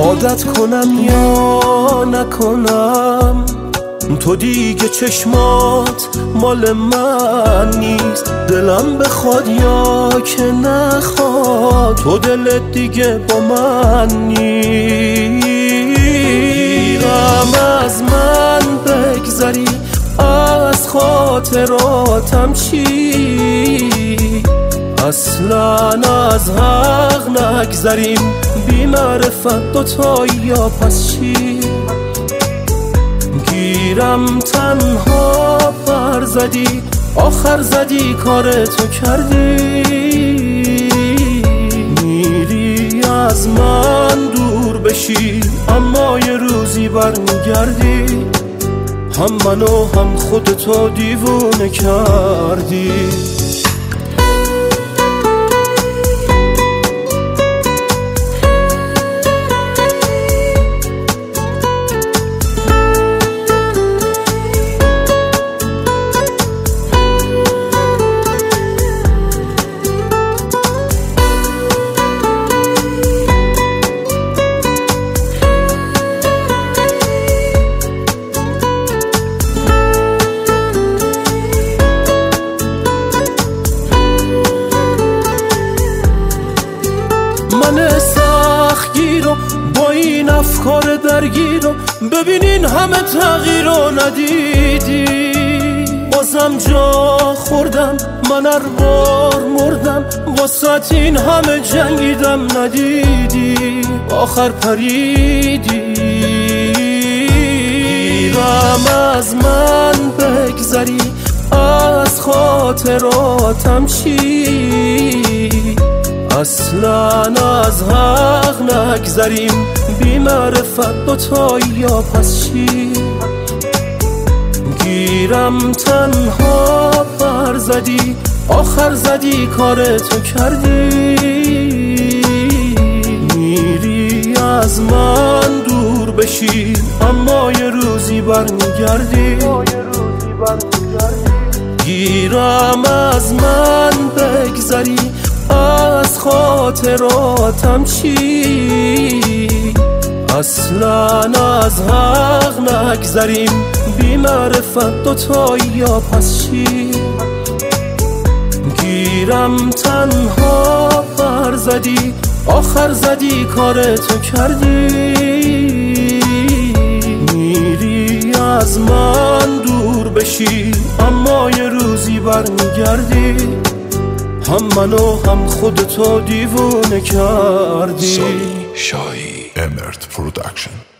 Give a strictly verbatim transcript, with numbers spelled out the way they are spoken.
عادت کنم یا نکنم، تو دیگه چشمات مال من نیست. دلم بخواد یا که نخواد، تو دلت دیگه با من نیرم. از من بگذری، از خاطراتم چی؟ اصلا از حق نگذریم، بی معرفت دوتا یا پس چی؟ گیرم تنها پر زدی، آخر زدی کارتو کردی. میری از من دور بشی، اما یه روزی برمیگردی. هم منو هم خودتو دیوونه کردی. من سختگیر و با این افکار درگیر و ببینین همه تغییر رو ندیدی. بازم جا خوردم، من هر بار مردم، واسه این همه جنگیدم ندیدی. آخر پریدی. رم از من بگذری، از خاطراتم چی؟ اصلا از حق نگذریم، بی معرفت دوتا یا پس چی؟ گیرم تنها پر زدی، آخر زدی کارتو کردی. میری از من دور بشی، اما یه روزی برمیگردی. گیرم از من بگذری، از خاطراتم چی؟ اصلا از حق نگذریم، بی معرفت دوتا یا پس چی؟ گیرم تنها پر زدی، آخر زدی کارتو کردی. میری از من دور بشی، اما یه روزی برمیگردی. هم منو هم خودتو دیوونه کردی. سالی شاهی امرت پرودکشن.